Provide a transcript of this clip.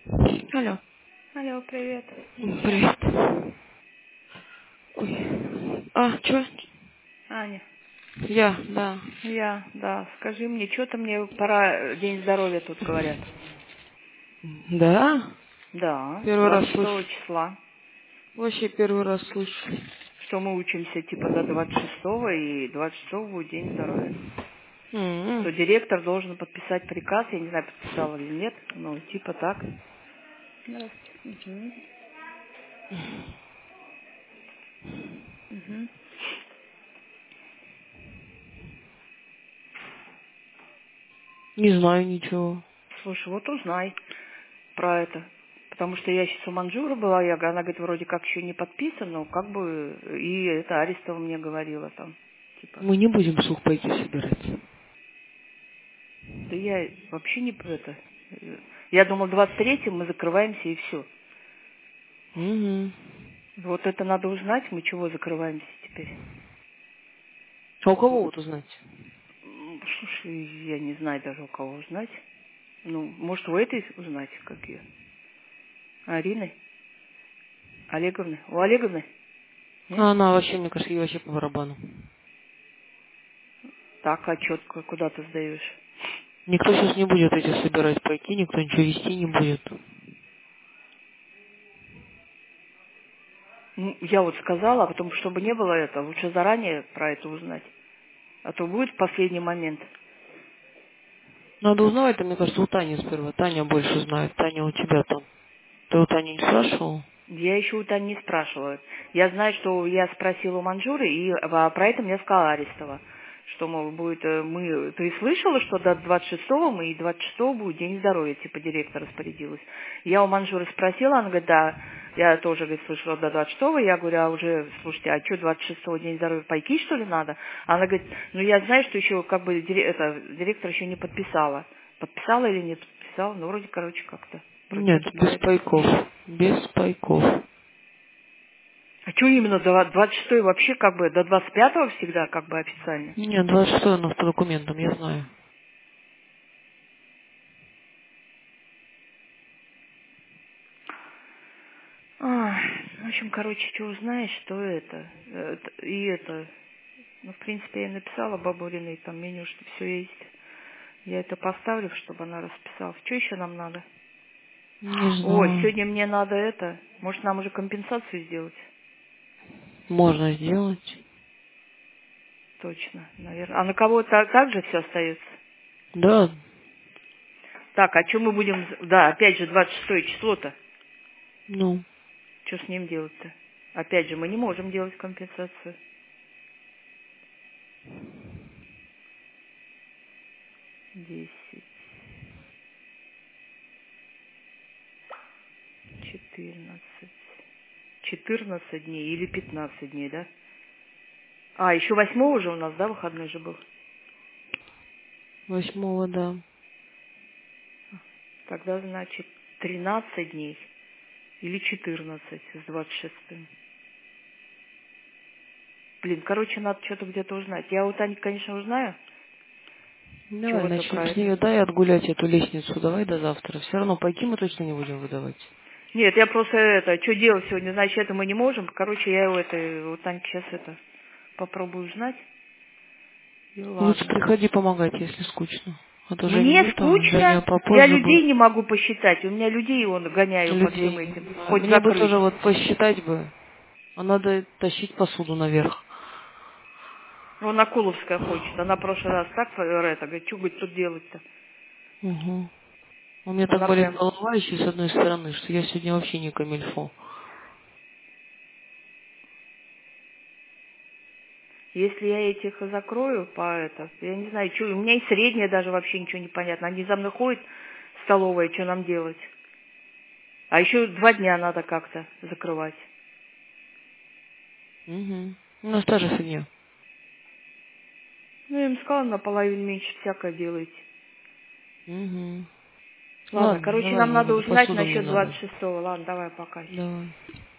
Алло. Алло, привет. Привет. Ой. А, чё? Аня, Да. да. Скажи мне, что-то мне пора День здоровья тут говорят. Да? Да, Первый раз 26 слышу. числа, Вообще первый раз слышу. что мы учимся типа до 26 и 26 будет День здоровья. Что М. директор должен подписать приказ, я не знаю, подписал или нет, но типа так. Здравствуйте. Мгм. Не знаю ничего. Слушай, вот узнай про это. Потому что я сейчас у Манжура была, она говорит, вроде как еще не подписан, но как бы, и это Арестова мне говорила там, типа. Мы не будем сухпайки собирать. Да я вообще не про это. Я думал, 23-м мы закрываемся и все. Угу. Вот это надо узнать, мы чего закрываемся теперь. А у кого вот узнать? Слушай, я не знаю даже у кого узнать. Ну, может, у этой узнать, как ее? Арины? Олеговны? У Олеговны? Нет? А она вообще, мне кажется, ей вообще по барабану. Так, отчет куда ты сдаешь? Никто сейчас не будет эти собирать пайки, никто ничего вести не будет. Ну, я вот сказала, а потом, чтобы не было это, лучше заранее про это узнать. А то будет в последний момент. Надо узнавать, мне кажется, у Тани сперва. Таня больше знает. Таня у тебя там. Ты у Тани не спрашивал? Я еще у Тани не спрашивала. Я знаю, что я спросила у Манжуры, и про это мне сказала Арестова. Что, мол, будет, ты слышала, что до 26-го мы и 26-го будет День здоровья, типа директор распорядилась. Я у Манжуры спросила, она говорит, да, я тоже, говорит, слышала до 26-го, я говорю, а уже, слушайте, а что 26-го День здоровья, пайки, что ли, надо? Она говорит, ну я знаю, что еще, как бы, директор еще не подписала. Подписала или не подписала? Ну, вроде, короче, как-то, вроде Нет, что-то про без это. пайков. Без пайков. А что именно до 26-й вообще как бы до 25-го всегда как бы официально? Нет, 26 у нас по документам, я знаю. В общем, короче, что узнаешь, что это. И это. Ну, в принципе, я написала Бабуриной, там меню, что все есть. Я это поставлю, чтобы она расписала. Что еще нам надо? Не О, знаю. сегодня мне надо это. Может, нам уже компенсацию сделать? Можно сделать. Точно, наверное. А на кого так же все остается? Да. Так, а что мы будем... Да, опять же, 26 число-то. Ну. Что с ним делать-то? Опять же, мы не можем делать компенсацию. 10, 14, 14 дней или 15 дней, да? А, еще 8 же у нас, да, выходной же был? 8, да. Тогда, значит, 13 дней или 14 с 26-м. Блин, короче, надо что-то где-то узнать. Я у Тани, конечно, узнаю Давай чего-то начнем про с это. нее. Дай отгулять эту лестницу. Давай до завтра. Все равно пайки мы точно не будем выдавать. Нет, я просто это, что делать сегодня, значит, это мы не можем. Короче, я у Таньки сейчас это попробую узнать. И Лучше ладно. приходи помогать, если скучно. А то Женя Мне нет, а Женя скучно, я попозже людей будет. не могу посчитать. У меня людей он гоняю по всем Людей. этим. Да. Хоть Мне бы закрыть. тоже вот посчитать бы. А надо тащить посуду наверх. Вон Акуловская хочет. Она в прошлый раз так это, говорит, что говорит, тут делать-то? Угу. У меня так Она болит прям, голова еще с одной стороны, что я сегодня вообще не камильфо. если я этих закрою по это, я не знаю, что, у меня и средняя даже вообще ничего не понятно. Они за мной ходят в столовой, что нам делать? А еще 2 дня надо как-то закрывать. Угу. У нас та же фигня. Ну, я им сказала, наполовину меньше всякое делайте. Угу. Ладно, Ладно, короче, давай, нам я надо буду. узнать Посуду мне насчет надо. 26-го. Ладно, давай пока. Давай.